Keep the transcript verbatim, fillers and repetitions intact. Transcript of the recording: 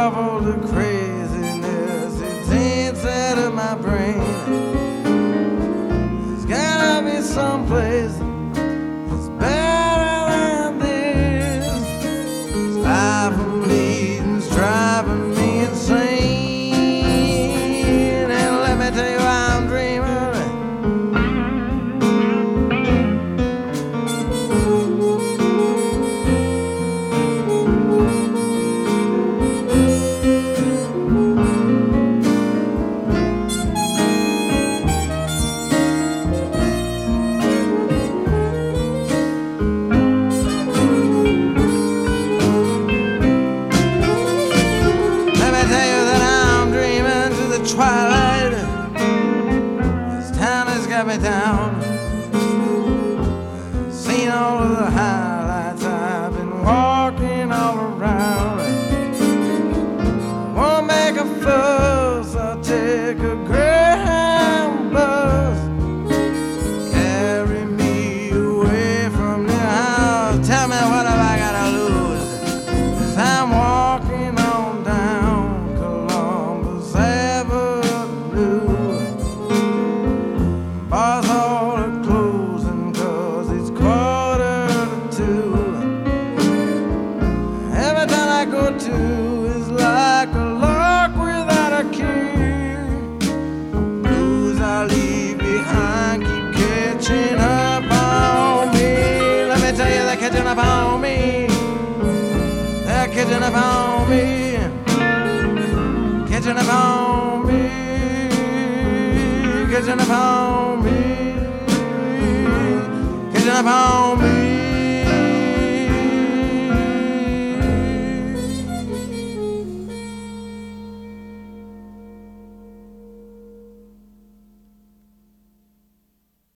awful the craziness it's inside of my brain. There's gotta be someplace that's better than this. This life I'm leading's driving me insane. And let me tell you why I'm dreaming. Twilight, this town has got me down. Seen all of the highlights, I've been walking all around. Won't make a fuss, I'll take a Greyhound bus. Carry me away from the house. Tell me what have I gotta lose, 'cause I'm walking on down Columbus Avenue. Bars all are closing 'cause it's quarter to two. Every town I go to is like a lock without a key. Blues I leave behind keep catching up on me. Let me tell you, they're catching up on me. They're catching up on me. Catching up on me. Catching up on me. Catching up on me.